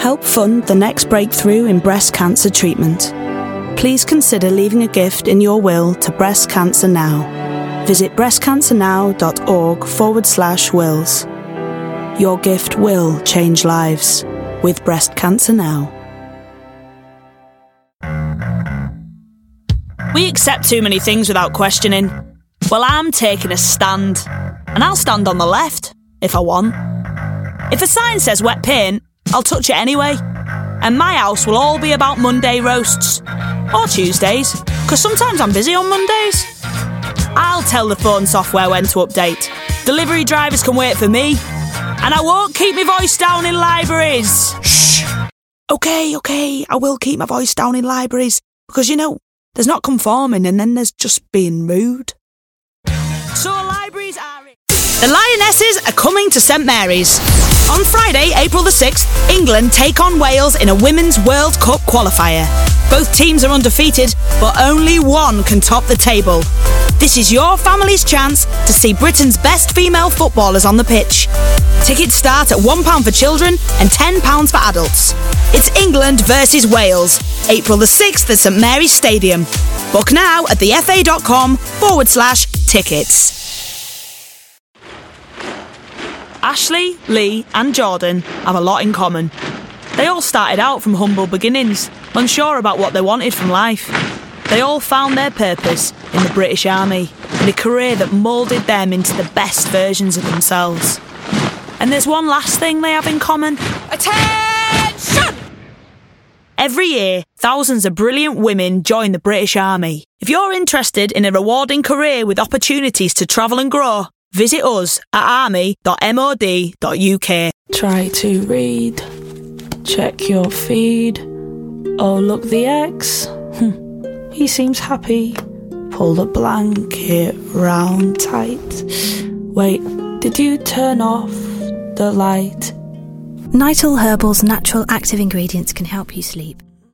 Help fund the next breakthrough in breast cancer treatment. Please consider leaving a gift in your will to Breast Cancer Now. Visit breastcancernow.org/wills. Your gift will change lives with Breast Cancer Now. We accept too many things without questioning. Well, I'm taking a stand. And I'll stand on the left, if I want. If a sign says wet paint, I'll touch it anyway. And my house will all be about Monday roasts. Or Tuesdays, because sometimes I'm busy on Mondays. I'll tell the phone software when to update. Delivery drivers can wait for me. And I won't keep my voice down in libraries. Shh. Okay, I will keep my voice down in libraries. Because, there's not conforming and then there's just being rude. So libraries are... The Lionesses are coming to St Mary's. On Friday, April the 6th, England take on Wales in a Women's World Cup qualifier. Both teams are undefeated, but only one can top the table. This is your family's chance to see Britain's best female footballers on the pitch. Tickets start at £1 for children and £10 for adults. It's England versus Wales, April the 6th at St Mary's Stadium. Book now at thefa.com/tickets. Ashley, Lee and Jordan have a lot in common. They all started out from humble beginnings, unsure about what they wanted from life. They all found their purpose in the British Army, in a career that moulded them into the best versions of themselves. And there's one last thing they have in common. Attention! Every year, thousands of brilliant women join the British Army. If you're interested in a rewarding career with opportunities to travel and grow, visit us at army.mod.uk. Try to read. Check your feed. Oh, look, the ex. He seems happy. Pull the blanket round tight. Wait, did you turn off the light? Nital Herbal's natural active ingredients can help you sleep.